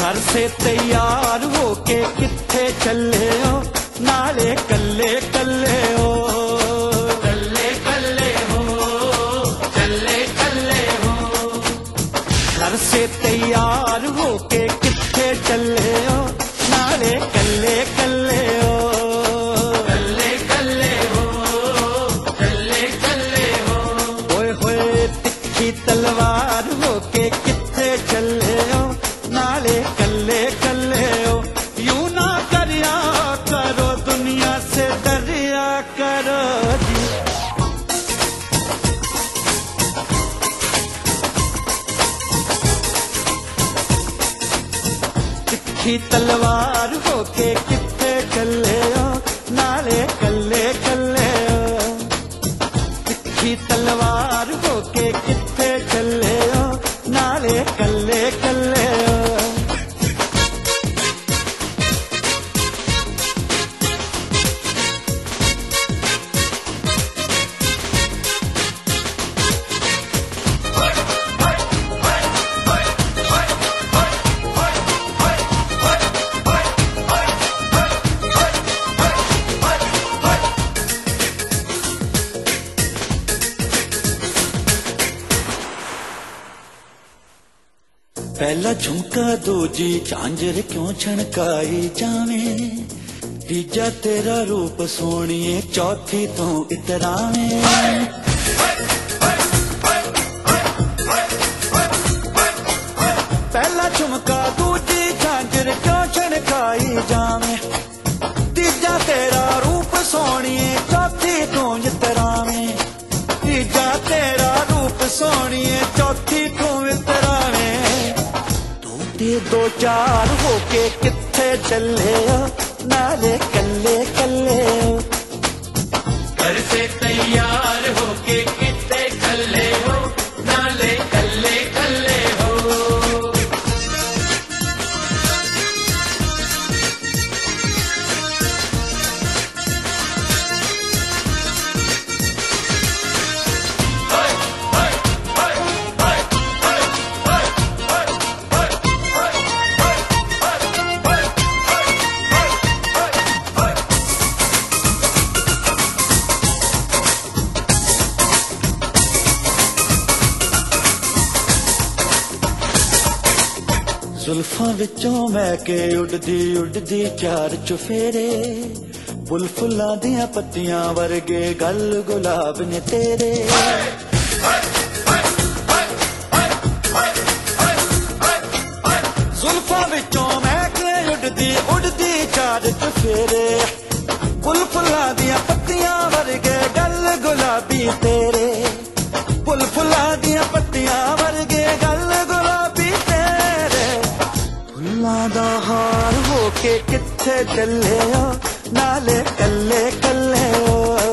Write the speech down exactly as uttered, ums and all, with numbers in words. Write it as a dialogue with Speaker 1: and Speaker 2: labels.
Speaker 1: घर से तैयार होके किथे चले हो, नाले कल्ले कल्ले हो, कल्ले कल्ले हो, कल्ले कल्ले हो। घर से तैयार होके किथे चले हो, नाले कल्ले कल्ले हो, कल्ले कल्ले हो, कल्ले कल्ले हो। ओए होए तिखी तलवार होके किथे चले हो, नाले कल्ले कल्ले हो। यूं ना करिया करो, दुनिया से डरिया करो जी। तिखी तलवार होके किथे चले हो, नाले कल्ले कल्ले हो। तिखी तलवार होके किथे चले हो, नाले कल्ले कल्ले हो। पहला झुमका दूजी झांझर क्यों छनकाई जावे, तीजा तेरा रूप सोनिए चौथी तो इतरावे। पहला झुमका दूजी झांझर क्यों छनकाई जावे, तीजा तेरा रूप सोनिए चौथी तो इतरावे। तीजा तेरा रूप सोनिए चौथी तो इतरावे। दो चार होके किथे चले हो, नाले कल्ले कल्ले हो। घर से तैयार होके किथे चले हो, नाले कल्ले कल्ले हो। जुल्फां विचों महके उड़दी उड़दी चार चुफेरे, बुलफुल्लां दियां पत्तियां वर्गे गल गुलाब ने तेरे। जुल्फां विचों महके उड़दी उड़दी चार चुफेरे, बुलफुल्लां दियां पत्तियां वर्गे गल गुलाबी तेरे। बुलफुल्लां दियां पत्तियां वर्गे गल गुलाबी तेरे। फुल्लां दा हार होके किथे चले हो, नाले कल्ले कल्ले हो।